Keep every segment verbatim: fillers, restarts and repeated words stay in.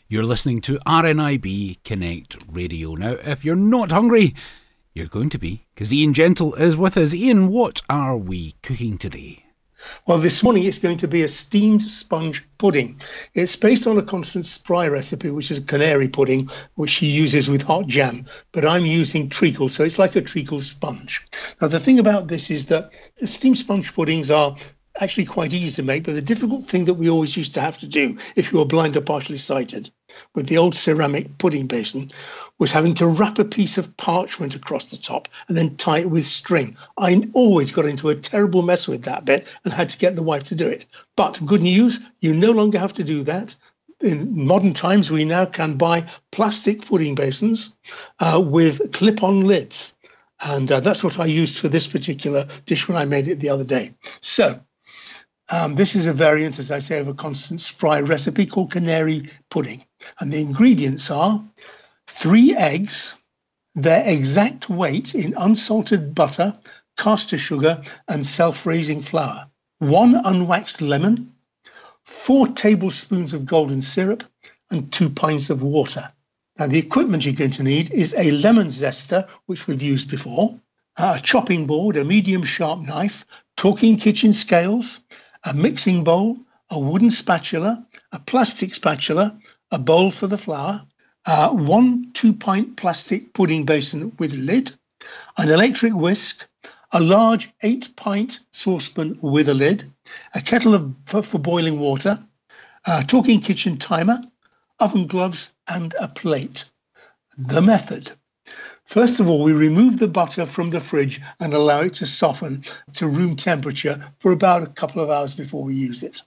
You're listening to R N I B Connect Radio. Now, if you're not hungry, you're going to be, because Ian Gentle is with us. Ian, what are we cooking today? Well, this morning it's going to be a steamed sponge pudding. It's based on a Constance Spry recipe, which is a canary pudding, which she uses with hot jam. But I'm using treacle, so it's like a treacle sponge. Now, the thing about this is that steamed sponge puddings are actually quite easy to make, but the difficult thing that we always used to have to do if you were blind or partially sighted with the old ceramic pudding basin was having to wrap a piece of parchment across the top and then tie it with string. I always got into a terrible mess with that bit and had to get the wife to do it. But good news, you no longer have to do that. In modern times, we now can buy plastic pudding basins uh, with clip-on lids. And uh, that's what I used for this particular dish when I made it the other day. So, Um, this is a variant, as I say, of a Constance Spry recipe called canary pudding. And the ingredients are three eggs, their exact weight in unsalted butter, caster sugar, and self-raising flour, one unwaxed lemon, four tablespoons of golden syrup, and two pints of water. Now, the equipment you're going to need is a lemon zester, which we've used before, a chopping board, a medium sharp knife, talking kitchen scales, a mixing bowl, a wooden spatula, a plastic spatula, a bowl for the flour, uh, one two-pint plastic pudding basin with lid, an electric whisk, a large eight-pint saucepan with a lid, a kettle of, for, for boiling water, a talking kitchen timer, oven gloves, and a plate. The method. First of all, we remove the butter from the fridge and allow it to soften to room temperature for about a couple of hours before we use it.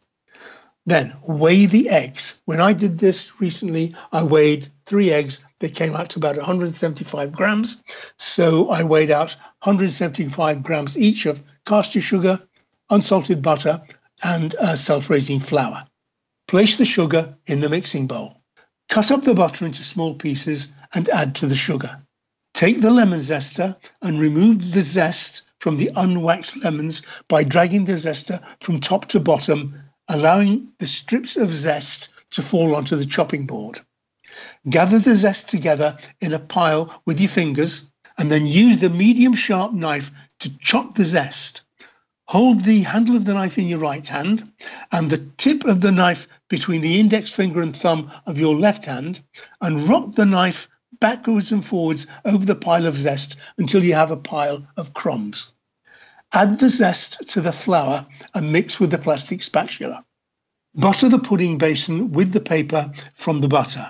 Then weigh the eggs. When I did this recently, I weighed three eggs. They came out to about one hundred seventy-five grams. So I weighed out one hundred seventy-five grams each of caster sugar, unsalted butter, and uh, self-raising flour. Place the sugar in the mixing bowl. Cut up the butter into small pieces and add to the sugar. Take the lemon zester and remove the zest from the unwaxed lemons by dragging the zester from top to bottom, allowing the strips of zest to fall onto the chopping board. Gather the zest together in a pile with your fingers and then use the medium sharp knife to chop the zest. Hold the handle of the knife in your right hand and the tip of the knife between the index finger and thumb of your left hand and rock the knife backwards and forwards over the pile of zest until you have a pile of crumbs. Add the zest to the flour and mix with the plastic spatula. Butter the pudding basin with the paper from the butter.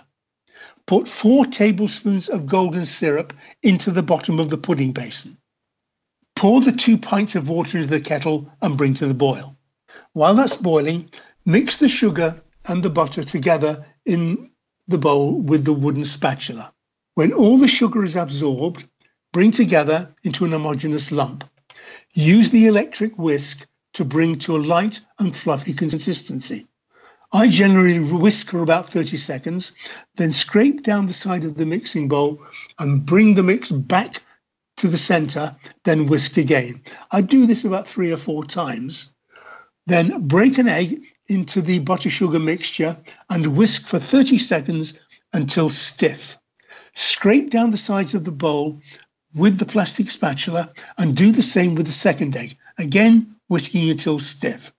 Put four tablespoons of golden syrup into the bottom of the pudding basin. Pour the two pints of water into the kettle and bring to the boil. While that's boiling, mix the sugar and the butter together in the bowl with the wooden spatula. When all the sugar is absorbed, bring together into an homogeneous lump. Use the electric whisk to bring to a light and fluffy consistency. I generally whisk for about thirty seconds, then scrape down the side of the mixing bowl and bring the mix back to the center, then whisk again. I do this about three or four times. Then break an egg into the butter sugar mixture and whisk for thirty seconds until stiff. Scrape down the sides of the bowl with the plastic spatula and do the same with the second egg, again whisking until stiff.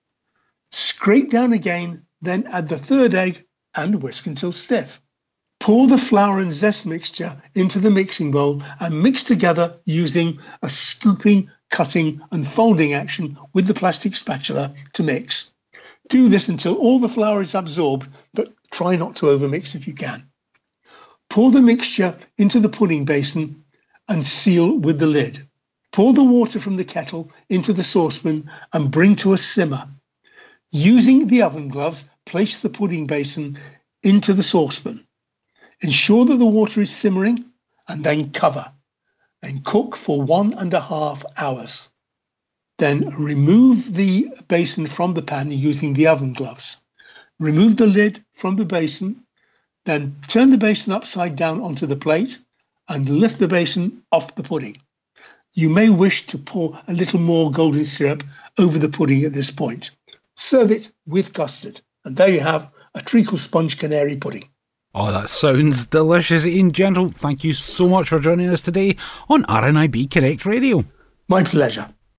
Scrape down again, then add the third egg and whisk until stiff. Pour the flour and zest mixture into the mixing bowl and mix together using a scooping, cutting and folding action with the plastic spatula to mix. Do this until all the flour is absorbed, but try not to overmix if you can. Pour the mixture into the pudding basin and seal with the lid. Pour the water from the kettle into the saucepan and bring to a simmer. Using the oven gloves, place the pudding basin into the saucepan. Ensure that the water is simmering and then cover. And cook for one and a half hours. Then remove the basin from the pan using the oven gloves. Remove the lid from the basin. Then turn the basin upside down onto the plate and lift the basin off the pudding. You may wish to pour a little more golden syrup over the pudding at this point. Serve it with custard. And there you have a treacle sponge canary pudding. Oh, that sounds delicious, Ian Gentle. Thank you so much for joining us today on R N I B Connect Radio. My pleasure.